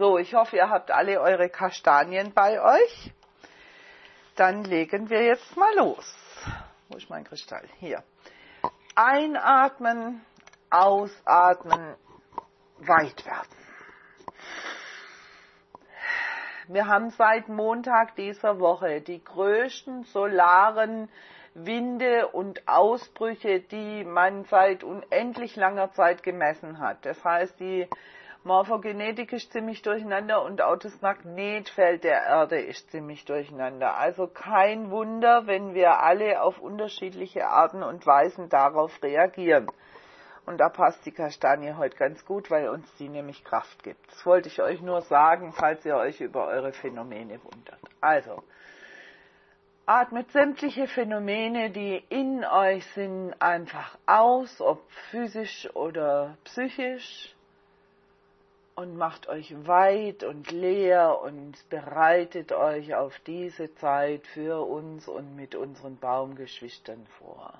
So, ich hoffe, ihr habt alle eure Kastanien bei euch. Dann legen wir jetzt mal los. Wo ist mein Kristall? Hier. Einatmen, ausatmen, weit werden. Wir haben seit Montag dieser Woche die größten solaren Winde und Ausbrüche, die man seit unendlich langer Zeit gemessen hat. Das heißt, die Morphogenetik ist ziemlich durcheinander und auch das Magnetfeld der Erde ist ziemlich durcheinander. Also kein Wunder, wenn wir alle auf unterschiedliche Arten und Weisen darauf reagieren. Und da passt die Kastanie heute ganz gut, weil uns die nämlich Kraft gibt. Das wollte ich euch nur sagen, falls ihr euch über eure Phänomene wundert. Also, atmet sämtliche Phänomene, die in euch sind, einfach aus, ob physisch oder psychisch. Und macht euch weit und leer und bereitet euch auf diese Zeit für uns und mit unseren Baumgeschwistern vor.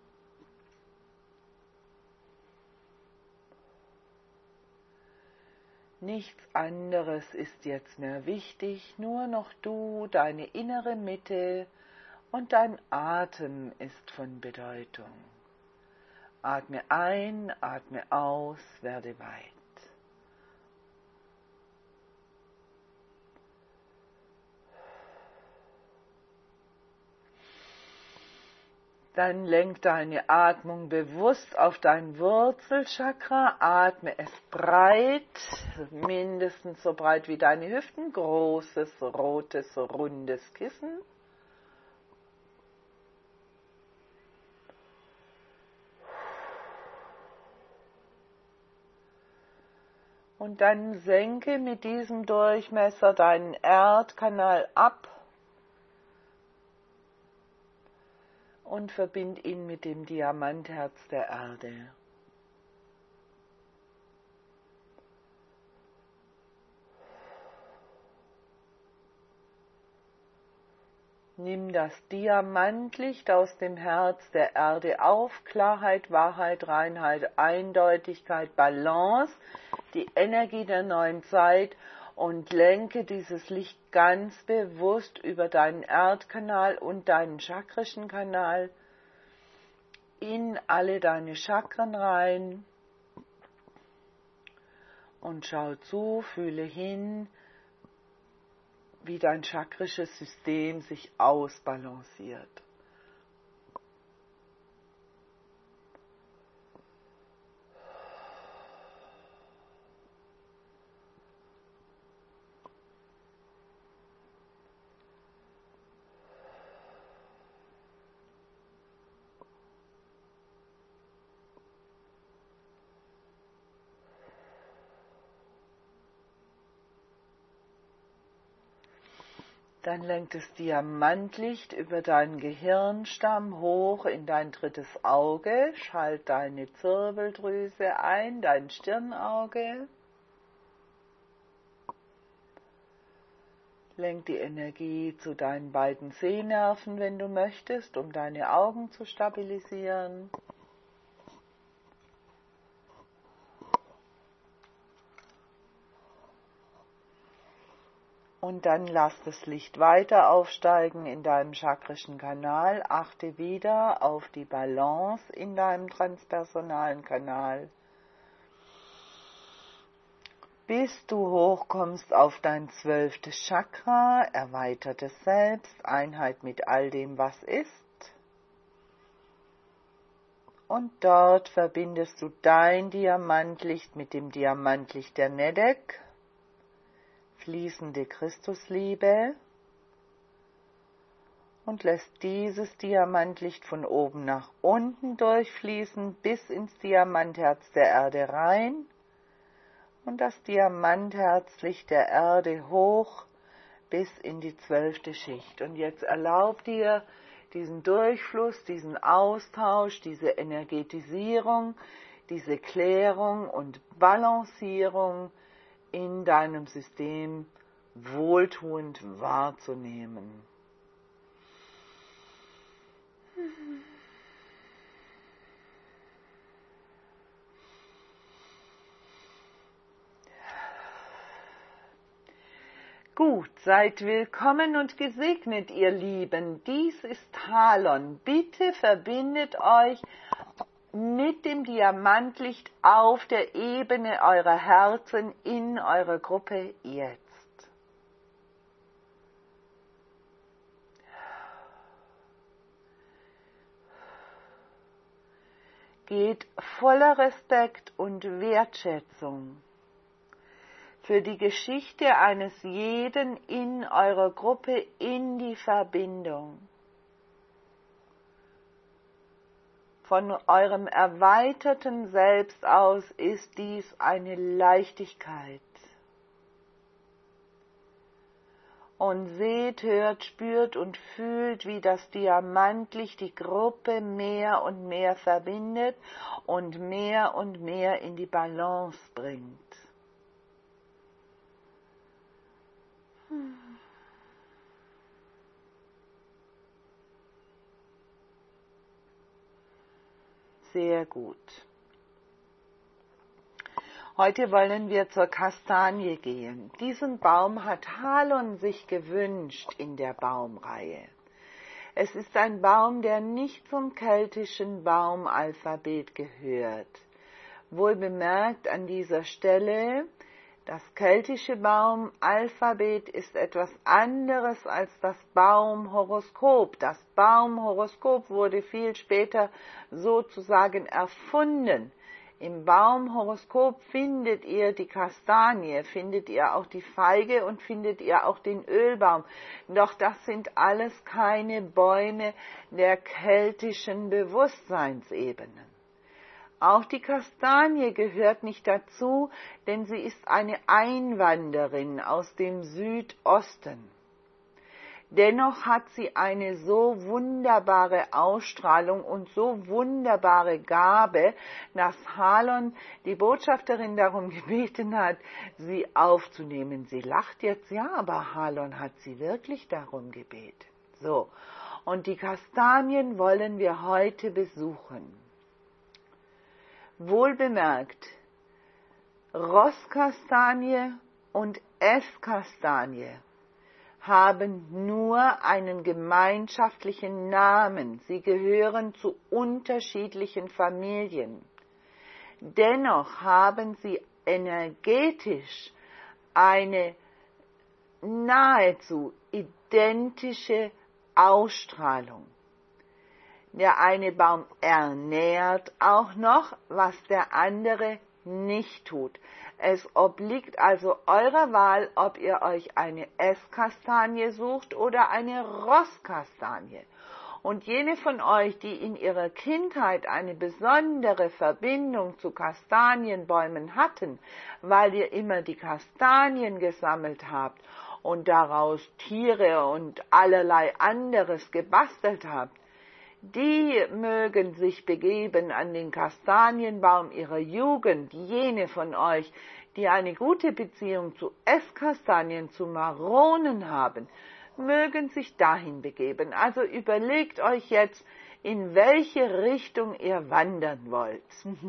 Nichts anderes ist jetzt mehr wichtig, nur noch du, deine innere Mitte und dein Atem ist von Bedeutung. Atme ein, atme aus, werde weit. Dann lenk deine Atmung bewusst auf dein Wurzelchakra, atme es breit, mindestens so breit wie deine Hüften, großes, rotes, rundes Kissen. Und dann senke mit diesem Durchmesser deinen Erdkanal ab und verbind ihn mit dem Diamantherz der Erde. Nimm das Diamantlicht aus dem Herz der Erde auf, Klarheit, Wahrheit, Reinheit, Eindeutigkeit, Balance, die Energie der neuen Zeit und lenke dieses Licht ganz bewusst über deinen Erdkanal und deinen chakrischen Kanal in alle deine Chakren rein und schau zu, fühle hin, wie dein chakrisches System sich ausbalanciert. Dann lenkt das Diamantlicht über deinen Gehirnstamm hoch in dein drittes Auge, schalt deine Zirbeldrüse ein, dein Stirnauge. Lenk die Energie zu deinen beiden Sehnerven, wenn du möchtest, um deine Augen zu stabilisieren. Und dann lass das Licht weiter aufsteigen in deinem chakrischen Kanal. Achte wieder auf die Balance in deinem transpersonalen Kanal, bis du hochkommst auf dein 12. Chakra, erweitertes Selbst, Einheit mit all dem, was ist. Und dort verbindest du dein Diamantlicht mit dem Diamantlicht der Nedek, fließende Christusliebe, und lässt dieses Diamantlicht von oben nach unten durchfließen bis ins Diamantherz der Erde rein und das Diamantherzlicht der Erde hoch bis in die 12. Schicht. Und jetzt erlaub dir diesen Durchfluss, diesen Austausch, diese Energetisierung, diese Klärung und Balancierung in deinem System wohltuend wahrzunehmen. Gut, seid willkommen und gesegnet, ihr Lieben. Dies ist Halon. Bitte verbindet euch mit dem Diamantlicht auf der Ebene eurer Herzen in eurer Gruppe jetzt. Geht voller Respekt und Wertschätzung für die Geschichte eines jeden in eurer Gruppe in die Verbindung. Von eurem erweiterten Selbst aus ist dies eine Leichtigkeit. Und seht, hört, spürt und fühlt, wie das Diamantlicht die Gruppe mehr und mehr verbindet und mehr in die Balance bringt. Sehr gut. Heute wollen wir zur Kastanie gehen. Diesen Baum hat Halon sich gewünscht in der Baumreihe. Es ist ein Baum, der nicht zum keltischen Baumalphabet gehört. Wohlbemerkt an dieser Stelle, das keltische Baumalphabet ist etwas anderes als das Baumhoroskop. Das Baumhoroskop wurde viel später sozusagen erfunden. Im Baumhoroskop findet ihr die Kastanie, findet ihr auch die Feige und findet ihr auch den Ölbaum. Doch das sind alles keine Bäume der keltischen Bewusstseinsebenen. Auch die Kastanie gehört nicht dazu, denn sie ist eine Einwanderin aus dem Südosten. Dennoch hat sie eine so wunderbare Ausstrahlung und so wunderbare Gabe, dass Halon die Botschafterin darum gebeten hat, sie aufzunehmen. Sie lacht jetzt, ja, aber Halon hat sie wirklich darum gebeten. So, und die Kastanien wollen wir heute besuchen. Wohlbemerkt, Rosskastanie und Esskastanie haben nur einen gemeinschaftlichen Namen. Sie gehören zu unterschiedlichen Familien. Dennoch haben sie energetisch eine nahezu identische Ausstrahlung. Der eine Baum ernährt auch noch, was der andere nicht tut. Es obliegt also eurer Wahl, ob ihr euch eine Esskastanie sucht oder eine Rosskastanie. Und jene von euch, die in ihrer Kindheit eine besondere Verbindung zu Kastanienbäumen hatten, weil ihr immer die Kastanien gesammelt habt und daraus Tiere und allerlei anderes gebastelt habt, die mögen sich begeben an den Kastanienbaum ihrer Jugend. Jene von euch, die eine gute Beziehung zu Esskastanien, zu Maronen haben, mögen sich dahin begeben. Also überlegt euch jetzt, in welche Richtung ihr wandern wollt.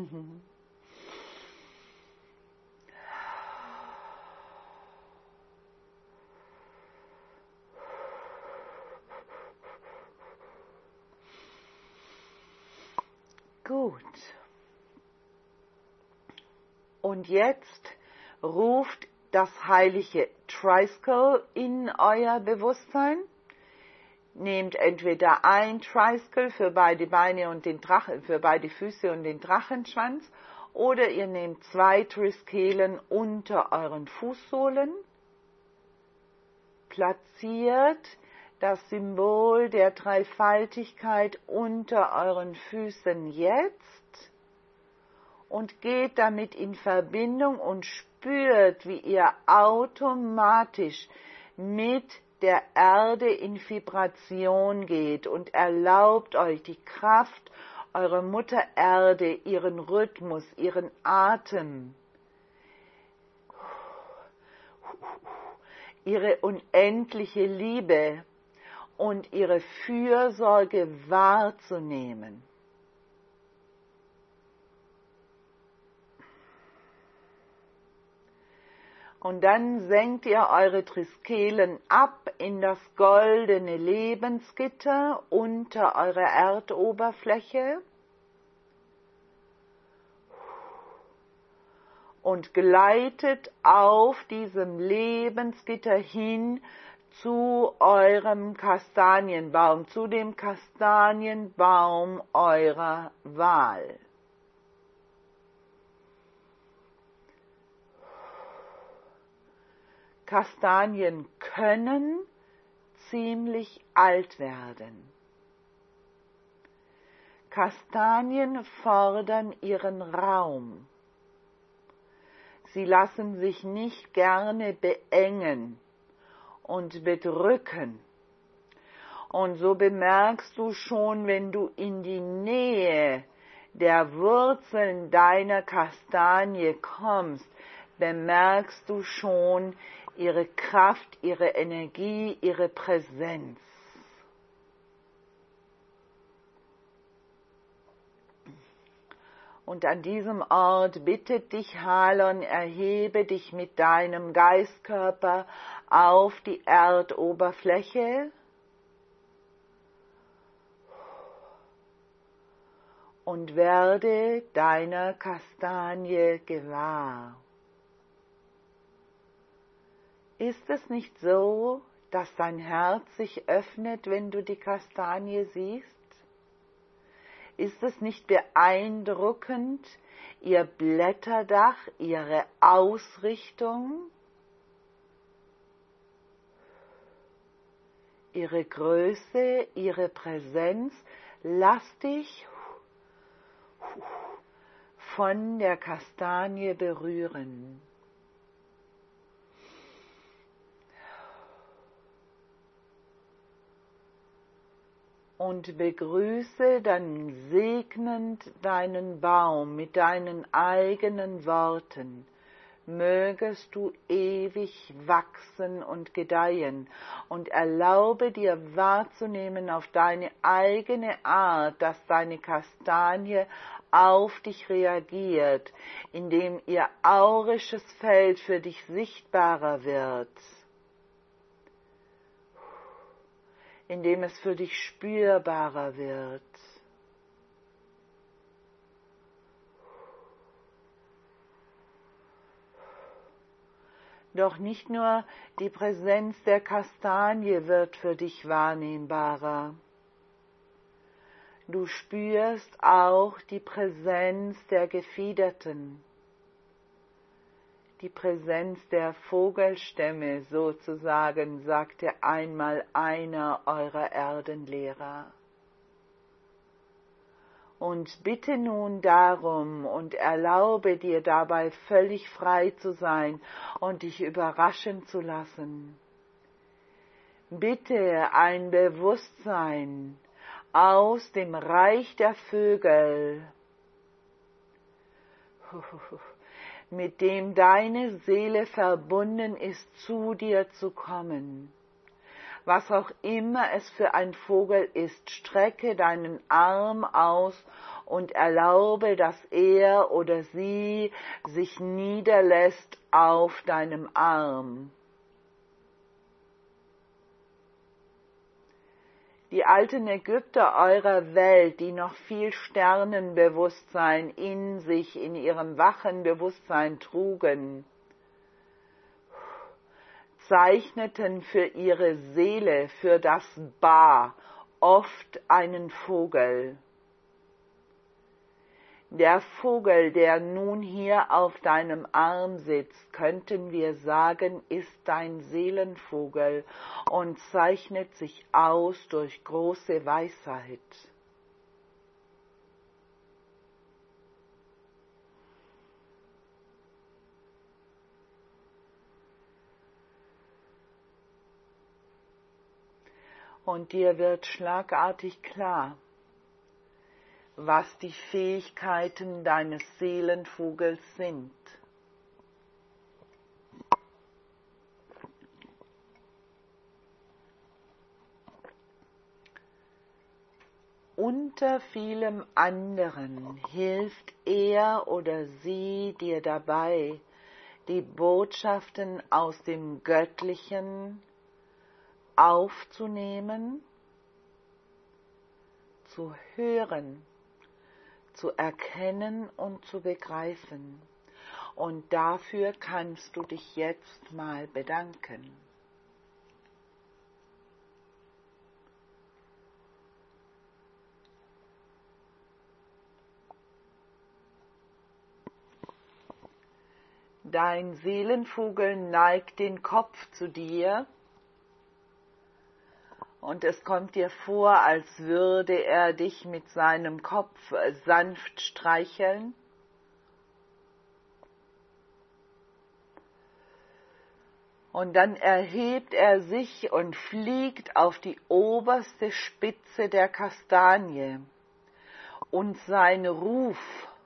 Gut. Und jetzt ruft das heilige Triskele in euer Bewusstsein. Nehmt entweder ein Triskele für beide Beine und den Drachen, für beide Füße und den Drachenschwanz, oder ihr nehmt 2 Triskelen unter euren Fußsohlen, platziert das Symbol der Dreifaltigkeit unter euren Füßen jetzt und geht damit in Verbindung und spürt, wie ihr automatisch mit der Erde in Vibration geht und erlaubt euch die Kraft eurer Mutter Erde, ihren Rhythmus, ihren Atem, ihre unendliche Liebe und ihre Fürsorge wahrzunehmen. Und dann senkt ihr eure Triskelen ab in das goldene Lebensgitter unter eurer Erdoberfläche und gleitet auf diesem Lebensgitter hin zu eurem Kastanienbaum, zu dem Kastanienbaum eurer Wahl. Kastanien können ziemlich alt werden. Kastanien fordern ihren Raum. Sie lassen sich nicht gerne beengen und bedrücken. Und so bemerkst du schon, wenn du in die Nähe der Wurzeln deiner Kastanie kommst, bemerkst du schon ihre Kraft, ihre Energie, ihre Präsenz. Und an diesem Ort bittet dich Halon, erhebe dich mit deinem Geistkörper auf die Erdoberfläche und werde deiner Kastanie gewahr. Ist es nicht so, dass dein Herz sich öffnet, wenn du die Kastanie siehst? Ist es nicht beeindruckend, ihr Blätterdach, ihre Ausrichtung, ihre Größe, ihre Präsenz? Lass dich von der Kastanie berühren. Und begrüße dann segnend deinen Baum mit deinen eigenen Worten. Mögest du ewig wachsen und gedeihen und erlaube dir wahrzunehmen auf deine eigene Art, dass deine Kastanie auf dich reagiert, indem ihr aurisches Feld für dich sichtbarer wird, indem es für dich spürbarer wird. Doch nicht nur die Präsenz der Kastanie wird für dich wahrnehmbarer. Du spürst auch die Präsenz der Gefiederten, die Präsenz der Vogelstämme sozusagen, sagte einmal einer eurer Erdenlehrer. Und bitte nun darum und erlaube dir dabei völlig frei zu sein und dich überraschen zu lassen. Bitte ein Bewusstsein aus dem Reich der Vögel, mit dem deine Seele verbunden ist, zu dir zu kommen. Was auch immer es für ein Vogel ist, strecke deinen Arm aus und erlaube, dass er oder sie sich niederlässt auf deinem Arm. Die alten Ägypter eurer Welt, die noch viel Sternenbewusstsein in sich, in ihrem wachen Bewusstsein trugen, zeichneten für ihre Seele, für das Ba, oft einen Vogel. Der Vogel, der nun hier auf deinem Arm sitzt, könnten wir sagen, ist dein Seelenvogel und zeichnet sich aus durch große Weisheit. Und dir wird schlagartig klar, was die Fähigkeiten deines Seelenvogels sind. Unter vielem anderen hilft er oder sie dir dabei, die Botschaften aus dem Göttlichen aufzunehmen, zu hören, zu erkennen und zu begreifen. Und dafür kannst du dich jetzt mal bedanken. Dein Seelenvogel neigt den Kopf zu dir und es kommt dir vor, als würde er dich mit seinem Kopf sanft streicheln. Und dann erhebt er sich und fliegt auf die oberste Spitze der Kastanie und sein Ruf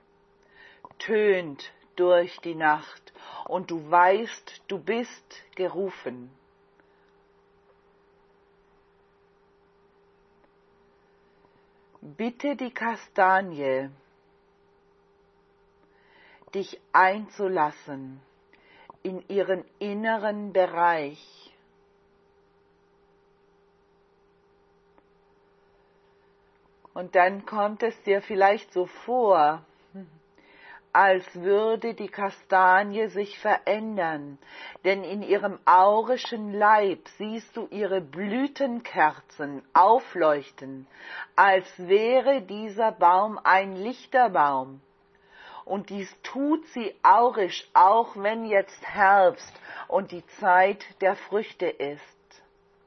tönt durch die Nacht und du weißt, du bist gerufen. Bitte die Kastanie, dich einzulassen in ihren inneren Bereich. Und dann kommt es dir vielleicht so vor, als würde die Kastanie sich verändern, denn in ihrem aurischen Leib siehst du ihre Blütenkerzen aufleuchten, als wäre dieser Baum ein Lichterbaum. Und dies tut sie aurisch, auch wenn jetzt Herbst und die Zeit der Früchte ist.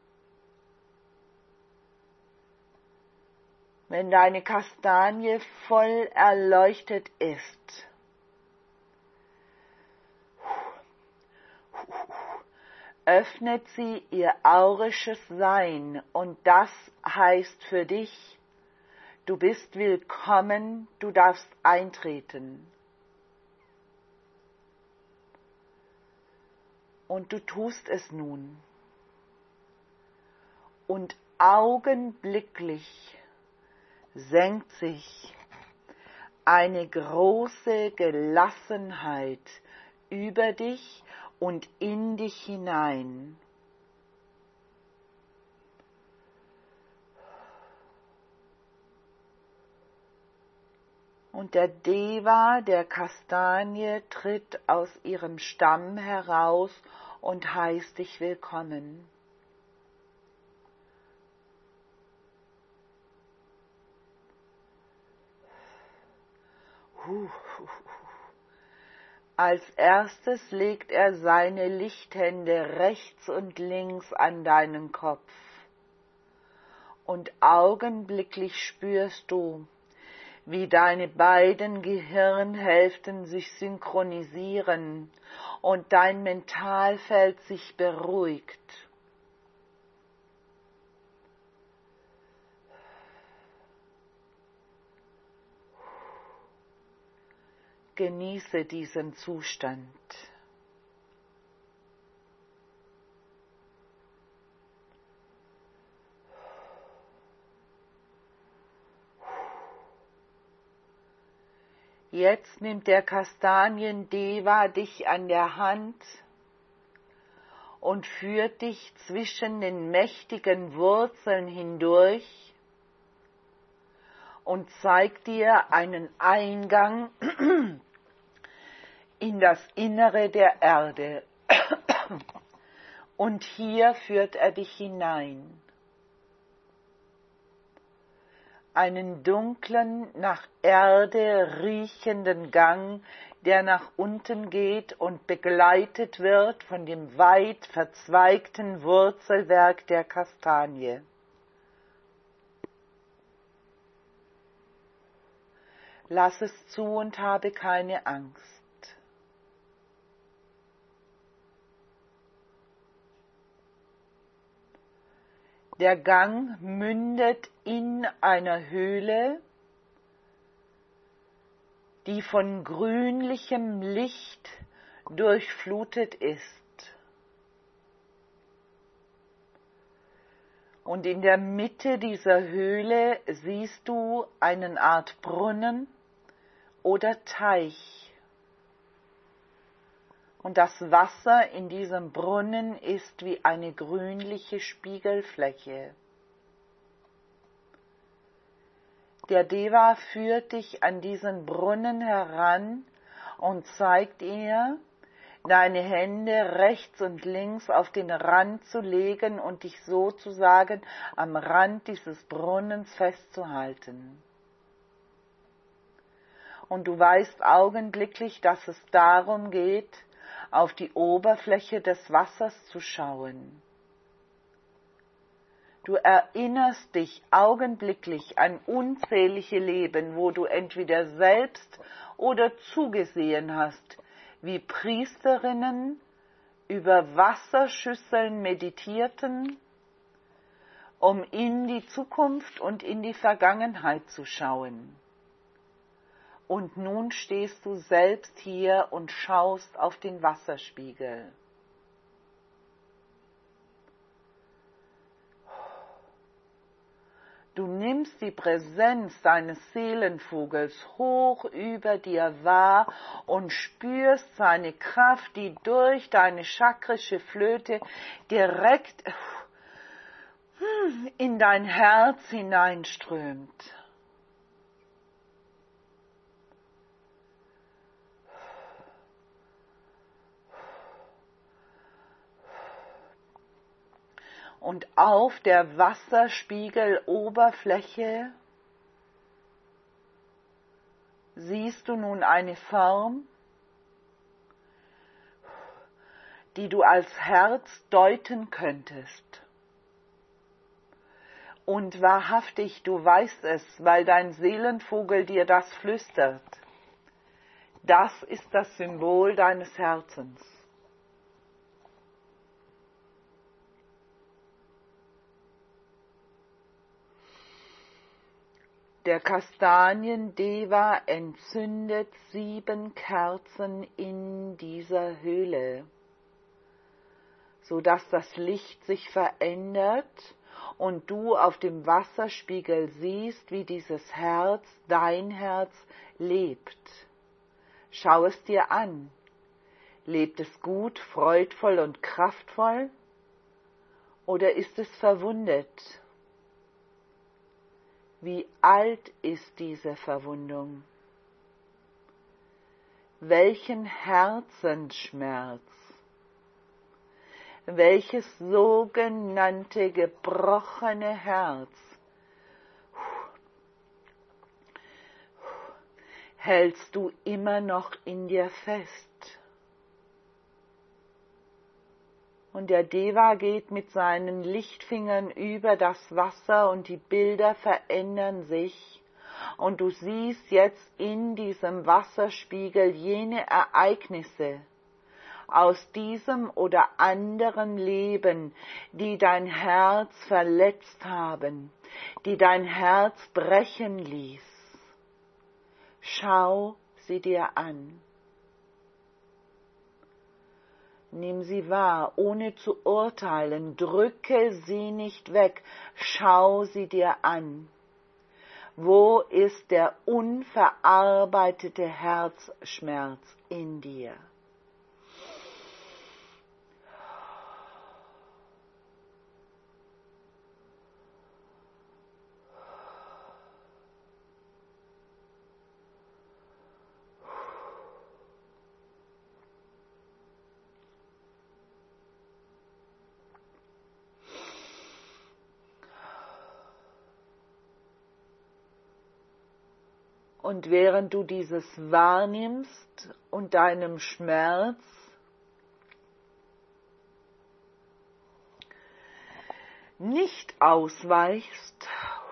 Wenn deine Kastanie voll erleuchtet ist, öffnet sie ihr aurisches Sein und das heißt für dich, du bist willkommen, du darfst eintreten. Und du tust es nun. Und augenblicklich senkt sich eine große Gelassenheit über dich und in dich hinein. Und der Deva der Kastanie tritt aus ihrem Stamm heraus und heißt dich willkommen. Als erstes legt er seine Lichthände rechts und links an deinen Kopf. Und augenblicklich spürst du, wie deine beiden Gehirnhälften sich synchronisieren und dein Mentalfeld sich beruhigt. Genieße diesen Zustand. Jetzt nimmt der Kastanien-Deva dich an der Hand und führt dich zwischen den mächtigen Wurzeln hindurch und zeigt dir einen Eingang in das Innere der Erde. Und hier führt er dich hinein. Einen dunklen, nach Erde riechenden Gang, der nach unten geht und begleitet wird von dem weit verzweigten Wurzelwerk der Kastanie. Lass es zu und habe keine Angst. Der Gang mündet in einer Höhle, die von grünlichem Licht durchflutet ist. Und in der Mitte dieser Höhle siehst du eine Art Brunnen oder Teich. Und das Wasser in diesem Brunnen ist wie eine grünliche Spiegelfläche. Der Deva führt dich an diesen Brunnen heran und zeigt dir, deine Hände rechts und links auf den Rand zu legen und dich sozusagen am Rand dieses Brunnens festzuhalten. Und du weißt augenblicklich, dass es darum geht, auf die Oberfläche des Wassers zu schauen. Du erinnerst dich augenblicklich an unzählige Leben, wo du entweder selbst oder zugesehen hast, wie Priesterinnen über Wasserschüsseln meditierten, um in die Zukunft und in die Vergangenheit zu schauen. Und nun stehst du selbst hier und schaust auf den Wasserspiegel. Du nimmst die Präsenz deines Seelenvogels hoch über dir wahr und spürst seine Kraft, die durch deine chakrische Flöte direkt in dein Herz hineinströmt. Und auf der Wasserspiegeloberfläche siehst du nun eine Form, die du als Herz deuten könntest. Und wahrhaftig, du weißt es, weil dein Seelenvogel dir das flüstert. Das ist das Symbol deines Herzens. Der Kastaniendeva entzündet 7 Kerzen in dieser Höhle, sodass das Licht sich verändert und du auf dem Wasserspiegel siehst, wie dieses Herz, dein Herz, lebt. Schau es dir an. Lebt es gut, freudvoll und kraftvoll? Oder ist es verwundet? Wie alt ist diese Verwundung? Welchen Herzensschmerz? Welches sogenannte gebrochene Herz hältst du immer noch in dir fest? Und der Deva geht mit seinen Lichtfingern über das Wasser und die Bilder verändern sich. Und du siehst jetzt in diesem Wasserspiegel jene Ereignisse aus diesem oder anderen Leben, die dein Herz verletzt haben, die dein Herz brechen ließ. Schau sie dir an. Nimm sie wahr, ohne zu urteilen, drücke sie nicht weg, schau sie dir an. Wo ist der unverarbeitete Herzschmerz in dir? Und während du dieses wahrnimmst und deinem Schmerz nicht ausweichst,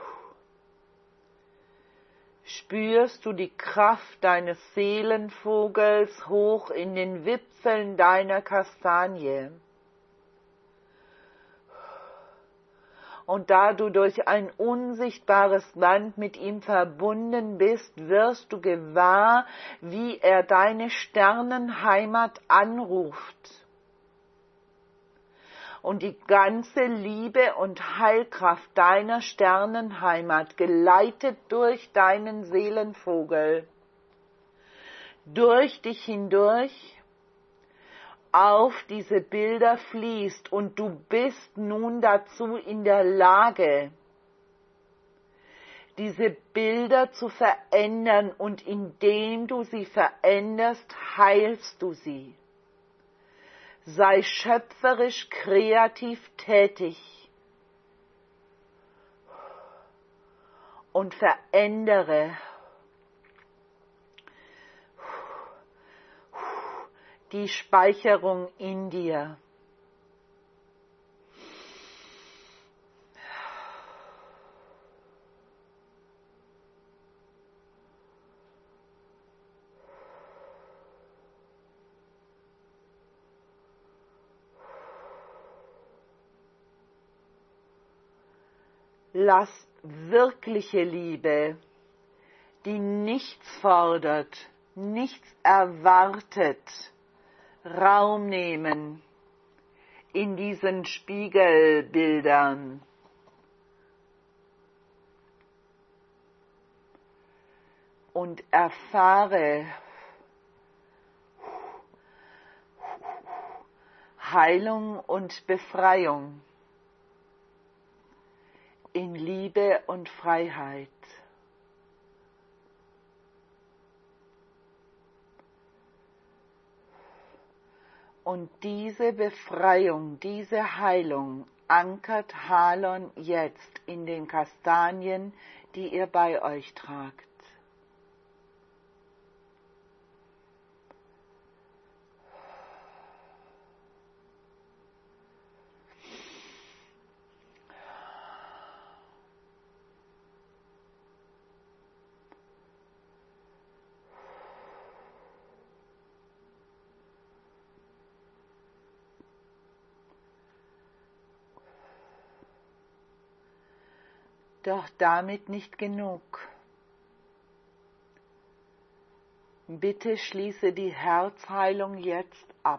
spürst du die Kraft deines Seelenvogels hoch in den Wipfeln deiner Kastanie. Und da du durch ein unsichtbares Band mit ihm verbunden bist, wirst du gewahr, wie er deine Sternenheimat anruft. Und die ganze Liebe und Heilkraft deiner Sternenheimat, geleitet durch deinen Seelenvogel, durch dich hindurch auf diese Bilder fließt und du bist nun dazu in der Lage, diese Bilder zu verändern, und indem du sie veränderst, heilst du sie. Sei schöpferisch kreativ tätig und verändere die Speicherung in dir. Lass wirkliche Liebe, die nichts fordert, nichts erwartet, Raum nehmen in diesen Spiegelbildern. Und erfahre Heilung und Befreiung in Liebe und Freiheit. Und diese Befreiung, diese Heilung ankert Halon jetzt in den Kastanien, die ihr bei euch tragt. Doch damit nicht genug. Bitte schließe die Herzheilung jetzt ab.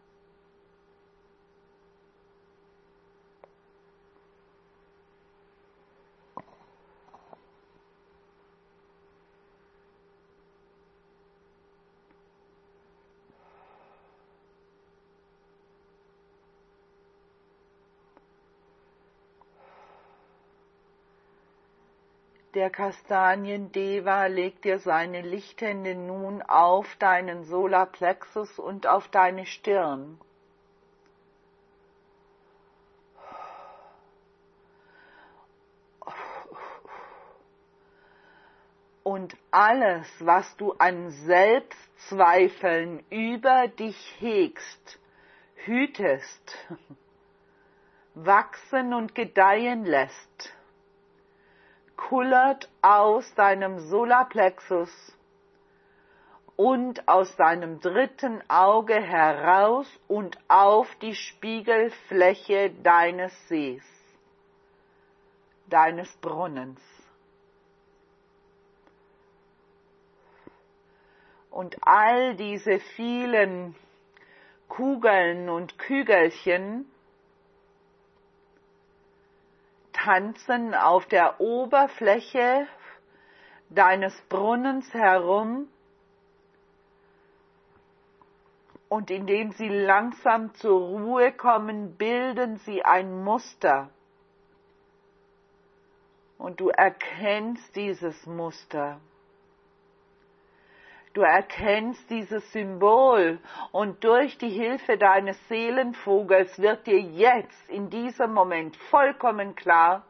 Der Kastaniendeva legt dir seine Lichthände nun auf deinen Solarplexus und auf deine Stirn. Und alles, was du an Selbstzweifeln über dich hegst, hütest, wachsen und gedeihen lässt, kullert aus deinem Solarplexus und aus deinem dritten Auge heraus und auf die Spiegelfläche deines Sees, deines Brunnens. Und all diese vielen Kugeln und Kügelchen tanzen auf der Oberfläche deines Brunnens herum, und indem sie langsam zur Ruhe kommen, bilden sie ein Muster. Und du erkennst dieses Muster. Du erkennst dieses Symbol, und durch die Hilfe deines Seelenvogels wird dir jetzt in diesem Moment vollkommen klar,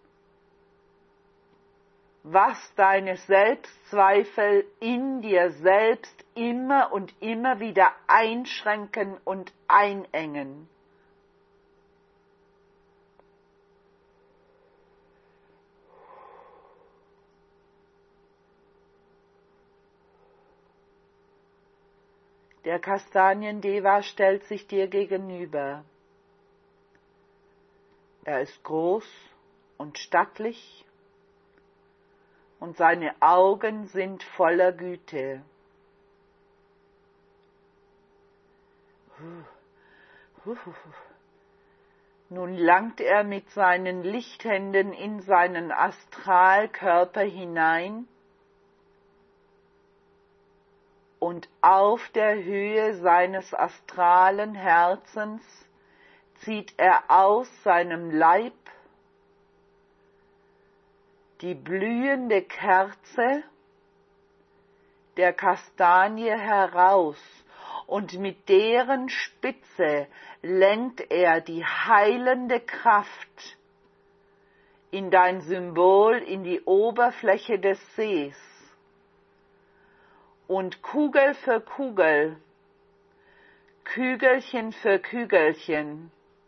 was deine Selbstzweifel in dir selbst immer und immer wieder einschränken und einengen. Der Kastaniendeva stellt sich dir gegenüber. Er ist groß und stattlich, und seine Augen sind voller Güte. Nun langt er mit seinen Lichthänden in seinen Astralkörper hinein Und auf der Höhe seines astralen Herzens zieht er aus seinem Leib die blühende Kerze der Kastanie heraus, und mit deren Spitze lenkt er die heilende Kraft in dein Symbol, in die Oberfläche des Sees. Und Kugel für Kugel, Kügelchen für Kügelchen,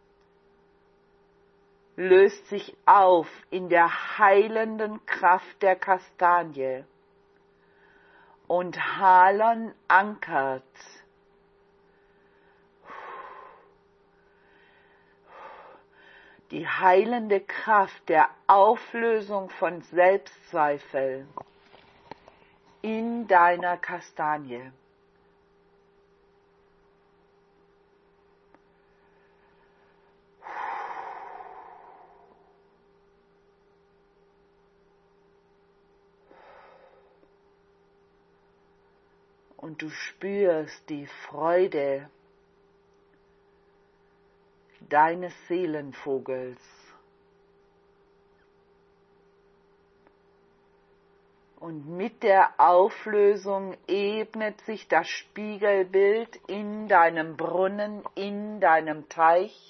löst sich auf in der heilenden Kraft der Kastanie. Und Halon ankert die heilende Kraft der Auflösung von Selbstzweifel in deiner Kastanie. Und du spürst die Freude deines Seelenvogels. Und mit der Auflösung ebnet sich das Spiegelbild in deinem Brunnen, in deinem Teich.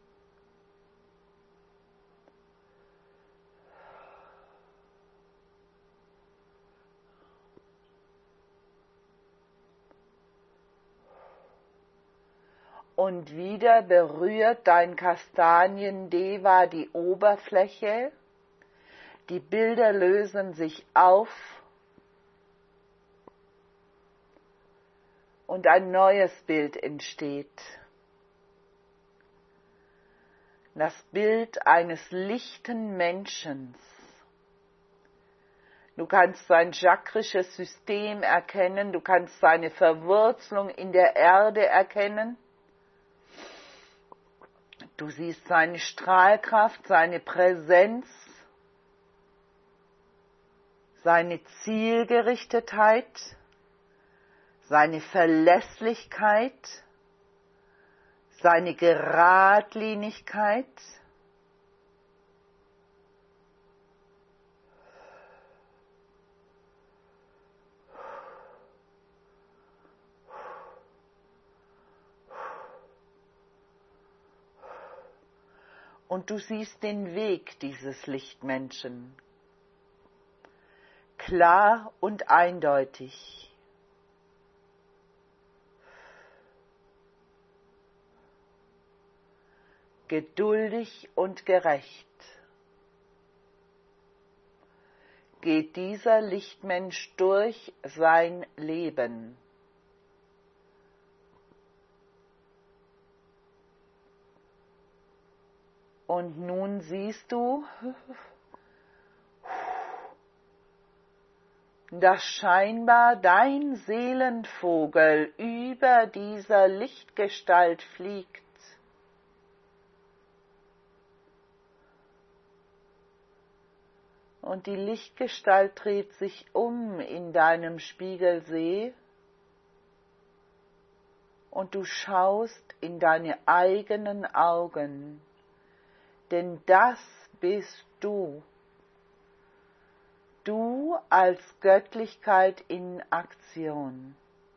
Und wieder berührt dein Kastanien-Deva die Oberfläche. Die Bilder lösen sich auf. Und ein neues Bild entsteht. Das Bild eines lichten Menschen. Du kannst sein chakrisches System erkennen, du kannst seine Verwurzelung in der Erde erkennen. Du siehst seine Strahlkraft, seine Präsenz, seine Zielgerichtetheit, seine Verlässlichkeit, seine Geradlinigkeit. Und du siehst den Weg dieses Lichtmenschen. Klar und eindeutig. Geduldig und gerecht. Geht dieser Lichtmensch durch sein Leben. Und nun siehst du, dass scheinbar dein Seelenvogel über dieser Lichtgestalt fliegt. Und die Lichtgestalt dreht sich um in deinem Spiegelsee und du schaust in deine eigenen Augen. Denn das bist du. Du als Göttlichkeit in Aktion.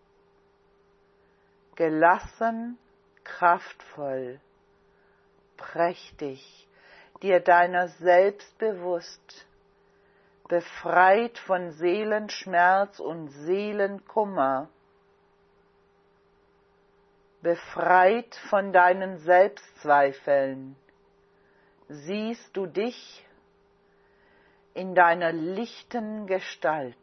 Gelassen, kraftvoll, prächtig, dir deiner selbst bewusst, befreit von Seelenschmerz und Seelenkummer, befreit von deinen Selbstzweifeln. Siehst du dich in deiner lichten Gestalt.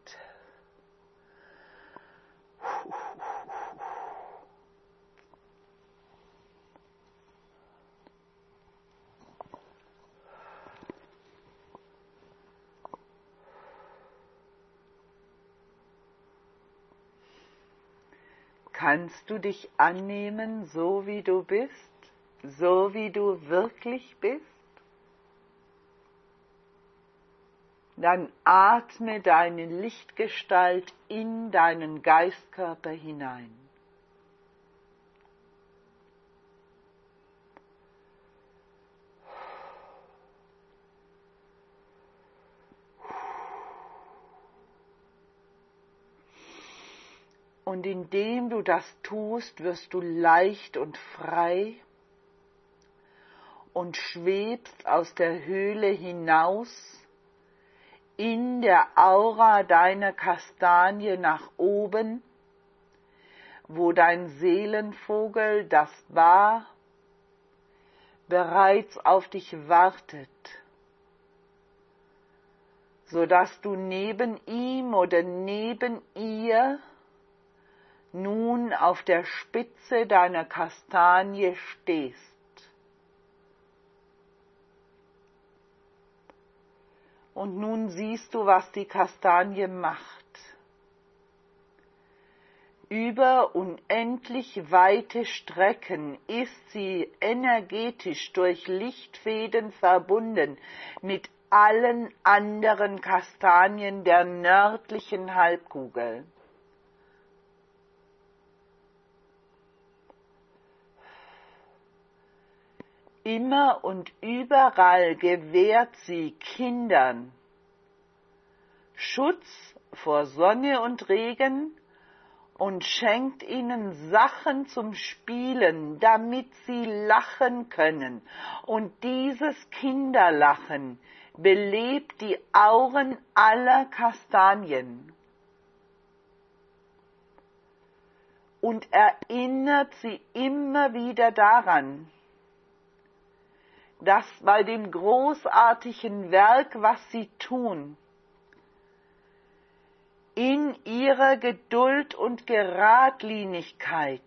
Kannst du dich annehmen, so wie du bist, so wie du wirklich bist? Dann atme deine Lichtgestalt in deinen Geistkörper hinein. Und indem du das tust, wirst du leicht und frei und schwebst aus der Höhle hinaus in der Aura deiner Kastanie nach oben, wo dein Seelenvogel, das Ba, bereits auf dich wartet, sodass du neben ihm oder neben ihr nun auf der Spitze deiner Kastanie stehst. Und nun siehst du, was die Kastanie macht. Über unendlich weite Strecken ist sie energetisch durch Lichtfäden verbunden mit allen anderen Kastanien der nördlichen Halbkugel. Immer und überall gewährt sie Kindern Schutz vor Sonne und Regen und schenkt ihnen Sachen zum Spielen, damit sie lachen können. Und dieses Kinderlachen belebt die Auren aller Kastanien und erinnert sie immer wieder daran, dass bei dem großartigen Werk, was sie tun, in ihrer Geduld und Geradlinigkeit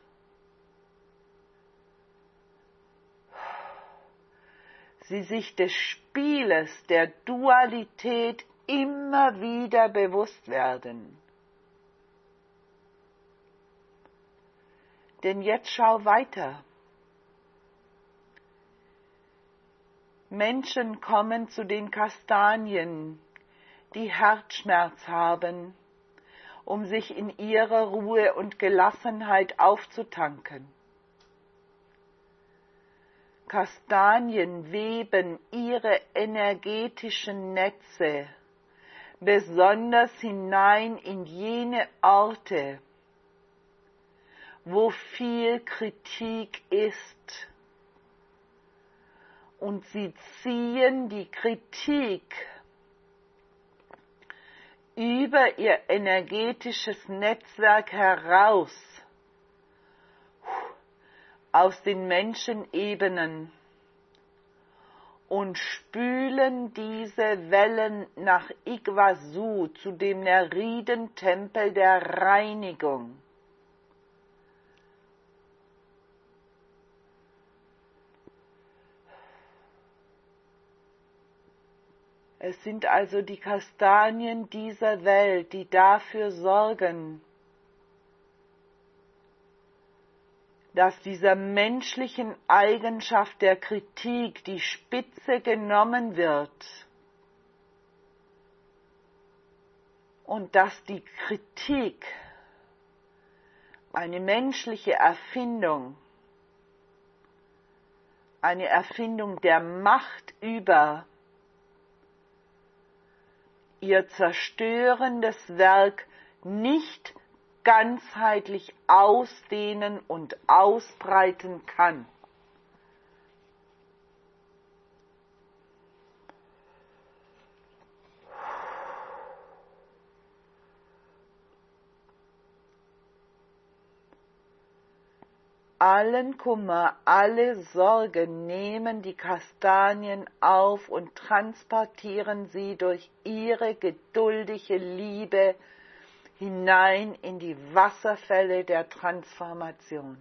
sie sich des Spieles der Dualität immer wieder bewusst werden. Denn jetzt schau weiter. Menschen kommen zu den Kastanien, die Herzschmerz haben, um sich in ihrer Ruhe und Gelassenheit aufzutanken. Kastanien weben ihre energetischen Netze besonders hinein in jene Orte, wo viel Kritik ist. Und sie ziehen die Kritik über ihr energetisches Netzwerk heraus, aus den Menschenebenen und spülen diese Wellen nach Iguazu, zu dem Nereiden-Tempel der Reinigung. Es sind also die Kastanien dieser Welt, die dafür sorgen, dass dieser menschlichen Eigenschaft der Kritik die Spitze genommen wird und dass die Kritik, eine menschliche Erfindung, eine Erfindung der Macht über ihr zerstörendes Werk nicht ganzheitlich ausdehnen und ausbreiten kann. Allen Kummer, alle Sorge nehmen die Kastanien auf und transportieren sie durch ihre geduldige Liebe hinein in die Wasserfälle der Transformation.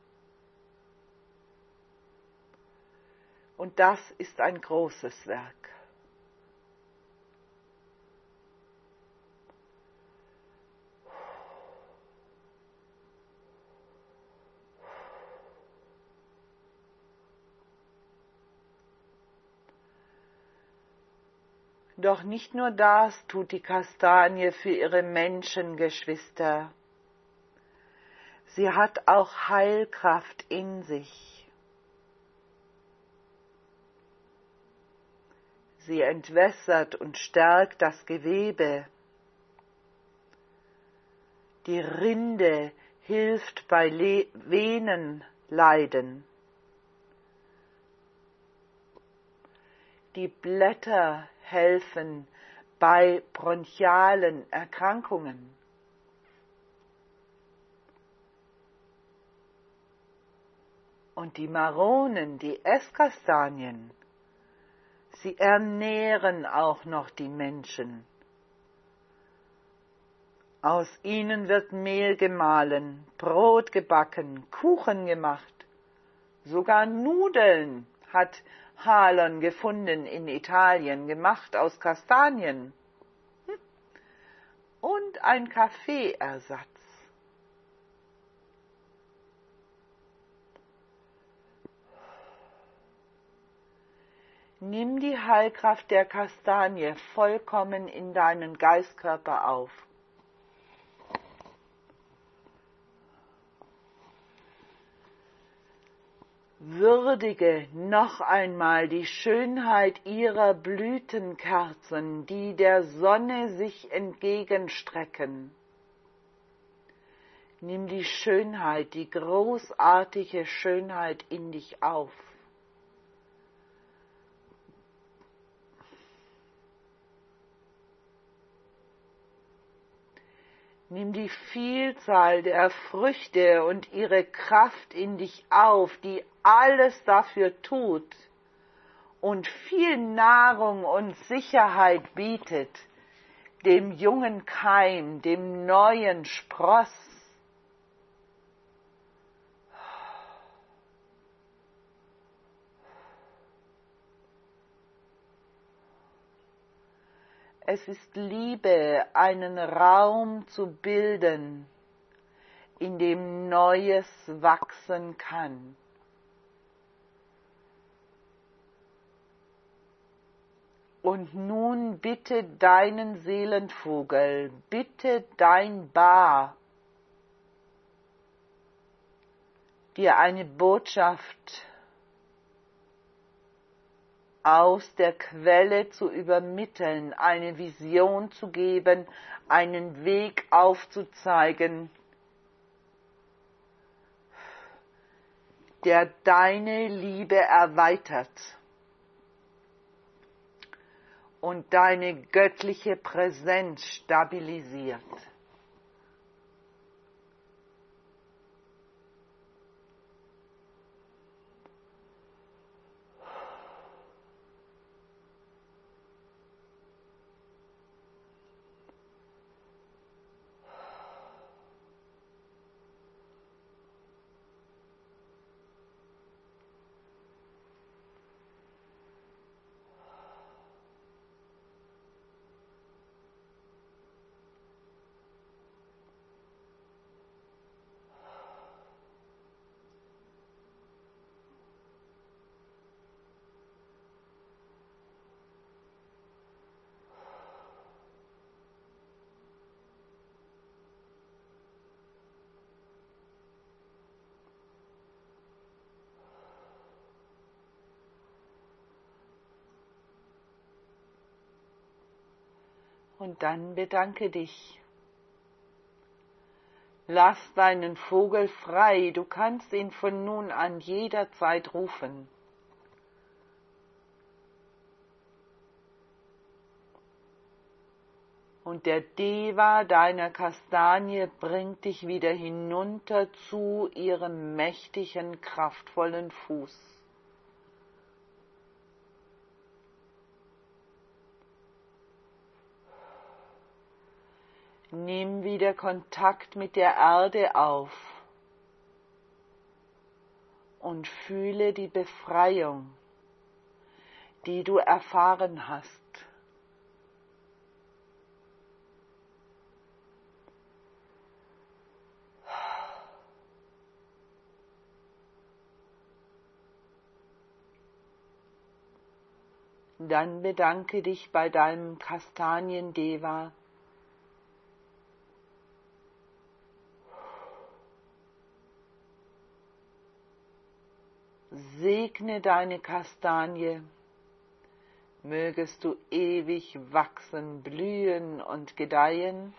Und das ist ein großes Werk. Doch nicht nur das tut die Kastanie für ihre Menschengeschwister. Sie hat auch Heilkraft in sich. Sie entwässert und stärkt das Gewebe. Die Rinde hilft bei Venenleiden. Die Blätter helfen bei bronchialen Erkrankungen. Und die Maronen, die Esskastanien, sie ernähren auch noch die Menschen. Aus ihnen wird Mehl gemahlen, Brot gebacken, Kuchen gemacht. Sogar Nudeln hat Halon gefunden in Italien, gemacht aus Kastanien. Und ein Kaffeeersatz. Nimm die Heilkraft der Kastanie vollkommen in deinen Geistkörper auf. Würdige noch einmal die Schönheit ihrer Blütenkerzen, die der Sonne sich entgegenstrecken. Nimm die Schönheit, die großartige Schönheit in dich auf. Nimm die Vielzahl der Früchte und ihre Kraft in dich auf, die alles dafür tut und viel Nahrung und Sicherheit bietet, dem jungen Keim, dem neuen Spross. Es ist Liebe, einen Raum zu bilden, in dem Neues wachsen kann. Und nun bitte deinen Seelenvogel, bitte dein Ba, dir eine Botschaft aus der Quelle zu übermitteln, eine Vision zu geben, einen Weg aufzuzeigen, der deine Liebe erweitert und deine göttliche Präsenz stabilisiert. Und dann bedanke dich. Lass deinen Vogel frei, du kannst ihn von nun an jederzeit rufen. Und der Deva deiner Kastanie bringt dich wieder hinunter zu ihrem mächtigen, kraftvollen Fuß. Nimm wieder Kontakt mit der Erde auf und fühle die Befreiung, die du erfahren hast. Dann bedanke dich bei deinem Kastaniendeva. Segne deine Kastanie, mögest du ewig wachsen, blühen und gedeihen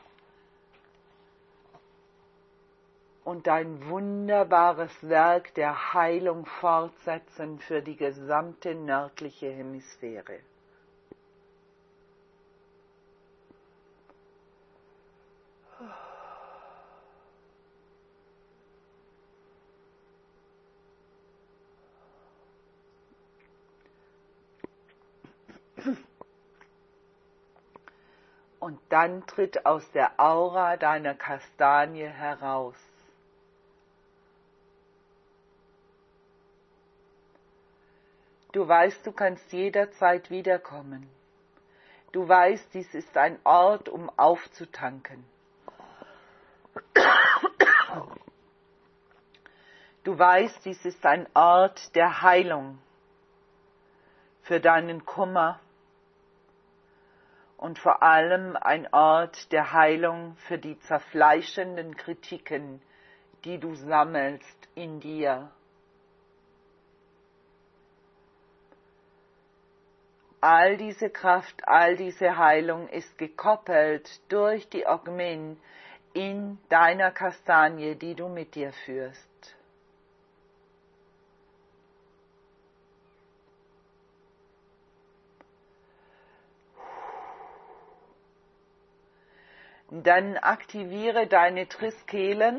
und dein wunderbares Werk der Heilung fortsetzen für die gesamte nördliche Hemisphäre. Und dann tritt aus der Aura deiner Kastanie heraus du weißt, du kannst jederzeit wiederkommen. Du weißt, dies ist ein Ort, um aufzutanken. Du weißt, dies ist ein Ort der Heilung für deinen Kummer und vor allem ein Ort der Heilung für die zerfleischenden Kritiken, die du sammelst in dir. All diese Kraft, all diese Heilung ist gekoppelt durch die Ogmin in deiner Kastanie, die du mit dir führst. Dann aktiviere deine Triskelen,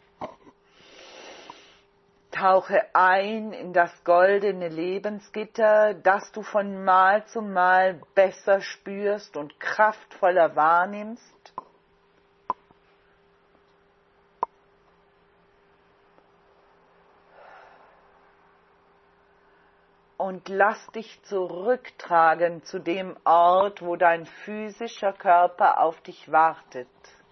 tauche ein in das goldene Lebensgitter, das du von Mal zu Mal besser spürst und kraftvoller wahrnimmst. Und lass dich zurücktragen zu dem Ort, wo dein physischer Körper auf dich wartet.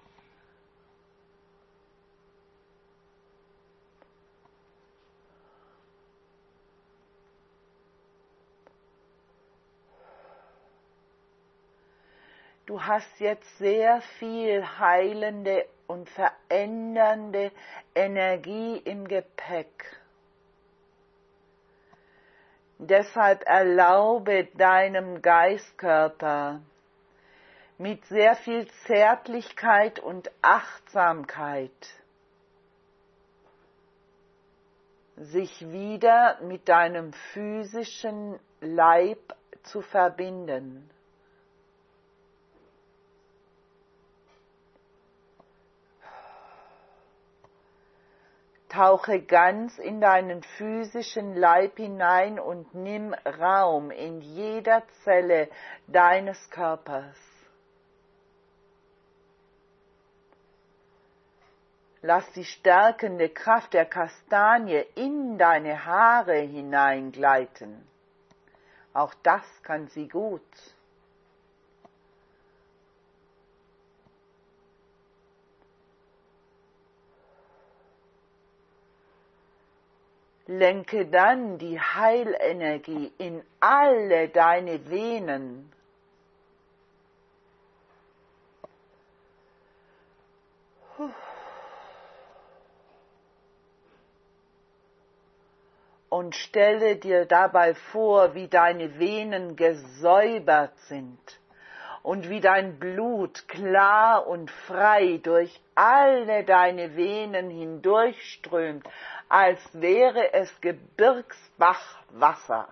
Du hast jetzt sehr viel heilende und verändernde Energie im Gepäck. Deshalb erlaube deinem Geistkörper mit sehr viel Zärtlichkeit und Achtsamkeit sich wieder mit deinem physischen Leib zu verbinden. Tauche ganz in deinen physischen Leib hinein und nimm Raum in jeder Zelle deines Körpers. Lass die stärkende Kraft der Kastanie in deine Haare hineingleiten. Auch das kann sie gut. Lenke dann die Heilenergie in alle deine Venen. Und stelle dir dabei vor, wie deine Venen gesäubert sind und wie dein Blut klar und frei durch alle deine Venen hindurchströmt, als wäre es Gebirgsbachwasser.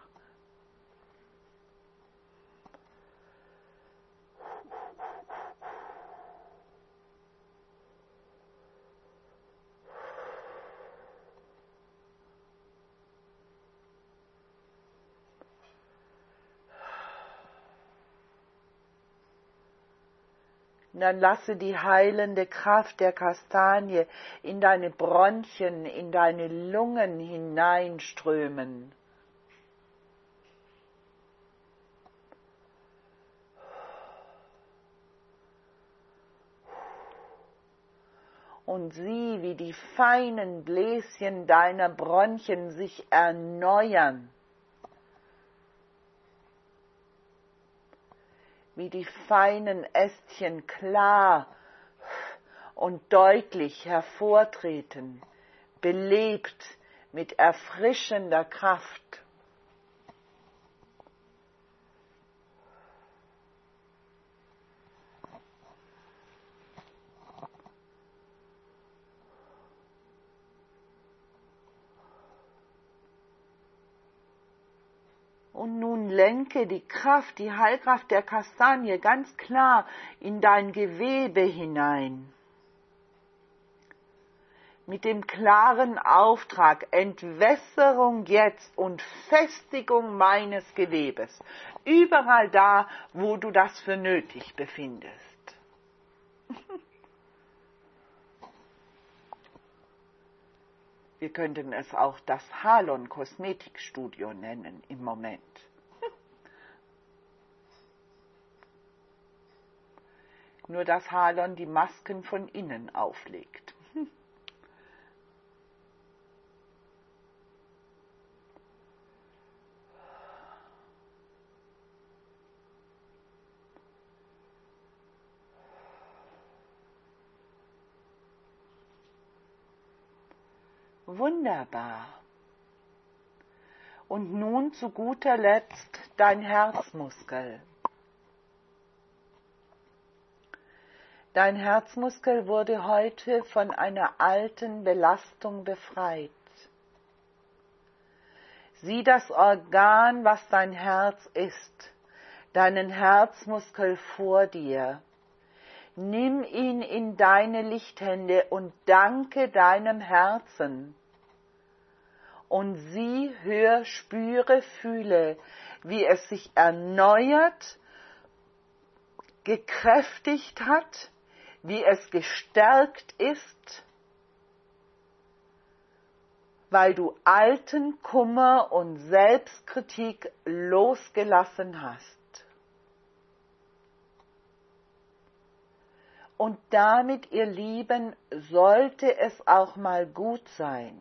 Dann lasse die heilende Kraft der Kastanie in deine Bronchien, in deine Lungen hineinströmen. Und sieh, wie die feinen Bläschen deiner Bronchien sich erneuern. wie die feinen Ästchen klar und deutlich hervortreten, belebt mit erfrischender Kraft. Und nun lenke die Kraft, die Heilkraft der Kastanie ganz klar in dein Gewebe hinein. Mit dem klaren Auftrag, Entwässerung jetzt und Festigung meines Gewebes. Überall da, wo du das für nötig befindest. Wir könnten es auch das Halon Kosmetikstudio nennen im Moment. Nur dass Halon die Masken von innen auflegt. Wunderbar. Und nun zu guter Letzt dein Herzmuskel. Dein Herzmuskel wurde heute von einer alten Belastung befreit. Sieh das Organ, was dein Herz ist, deinen Herzmuskel vor dir. Nimm ihn in deine Lichthände und danke deinem Herzen. Und sieh, hör, spüre, fühle, wie es sich erneuert, gekräftigt hat, wie es gestärkt ist, weil du alten Kummer und Selbstkritik losgelassen hast. Und damit, ihr Lieben, sollte es auch mal gut sein.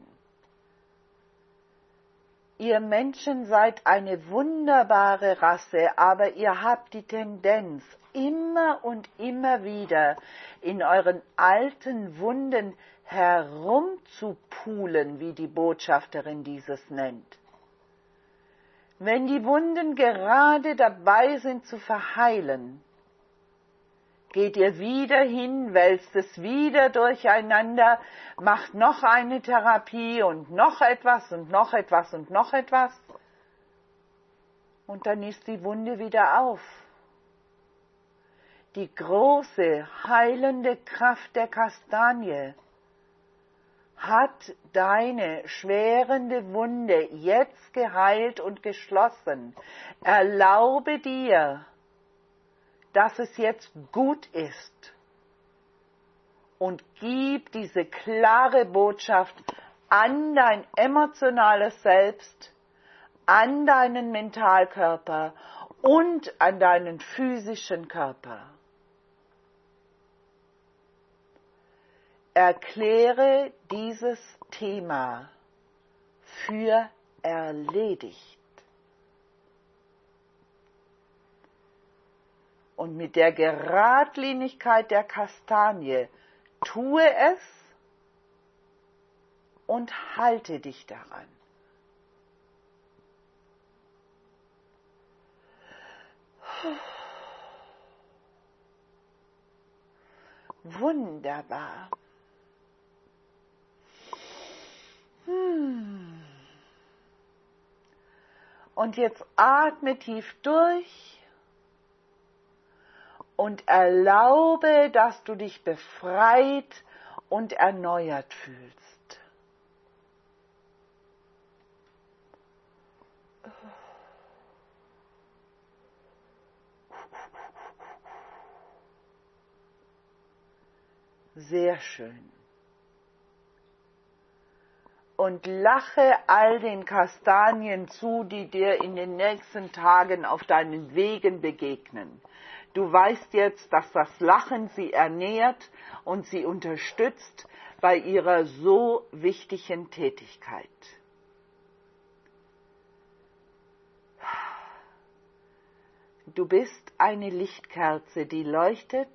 Ihr Menschen seid eine wunderbare Rasse, aber ihr habt die Tendenz, immer und immer wieder in euren alten Wunden herumzupulen, wie die Botschafterin dieses nennt. Wenn die Wunden gerade dabei sind zu verheilen, geht ihr wieder hin, wälzt es wieder durcheinander, macht noch eine Therapie und noch etwas und noch etwas und noch etwas. Und dann ist die Wunde wieder auf. Die große, heilende Kraft der Kastanie hat deine schwerende Wunde jetzt geheilt und geschlossen. Erlaube dir, dass es jetzt gut ist und gib diese klare Botschaft an dein emotionales Selbst, an deinen Mentalkörper und an deinen physischen Körper. Erkläre dieses Thema für erledigt. Und mit der Geradlinigkeit der Kastanie tue es und halte dich daran. Wunderbar. Und jetzt atme tief durch. Und erlaube, dass du dich befreit und erneuert fühlst. Sehr schön. Und lache all den Kastanien zu, die dir in den nächsten Tagen auf deinen Wegen begegnen. Du weißt jetzt, dass das Lachen sie ernährt und sie unterstützt bei ihrer so wichtigen Tätigkeit. Du bist eine Lichtkerze, die leuchtet,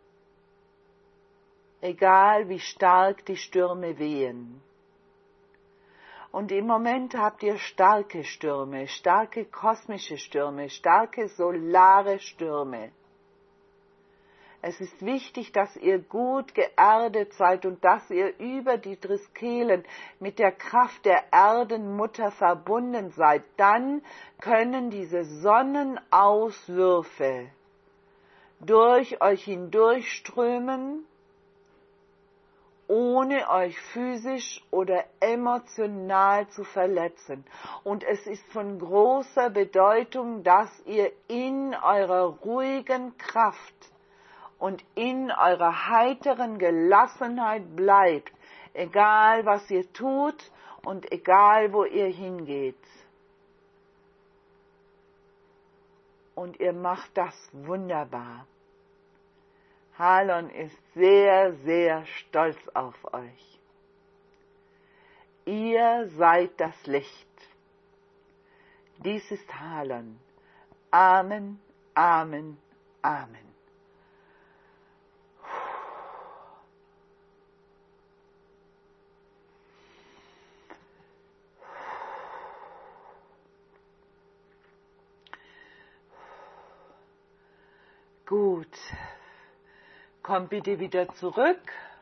egal wie stark die Stürme wehen. Und im Moment habt ihr starke Stürme, starke kosmische Stürme, starke solare Stürme. Es ist wichtig, dass ihr gut geerdet seid und dass ihr über die Triskelen mit der Kraft der Erdenmutter verbunden seid. Dann können diese Sonnenauswürfe durch euch hindurchströmen, ohne euch physisch oder emotional zu verletzen. Und es ist von großer Bedeutung, dass ihr in eurer ruhigen Kraft und in eurer heiteren Gelassenheit bleibt, egal was ihr tut und egal wo ihr hingeht. Und ihr macht das wunderbar. Halon ist sehr, sehr stolz auf euch. Ihr seid das Licht. Dies ist Halon. Amen, Amen, Amen. Gut. Komm bitte wieder zurück.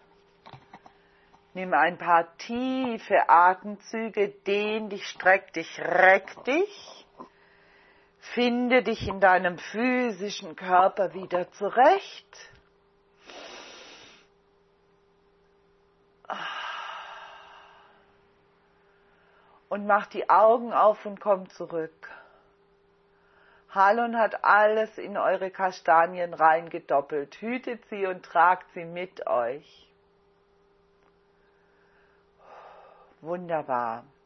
Nimm ein paar tiefe Atemzüge, dehn dich, streck dich, reck dich. Finde dich in deinem physischen Körper wieder zurecht. Und mach die Augen auf und komm zurück. Halon hat alles in eure Kastanien reingedoppelt. Hütet sie und tragt sie mit euch. Wunderbar.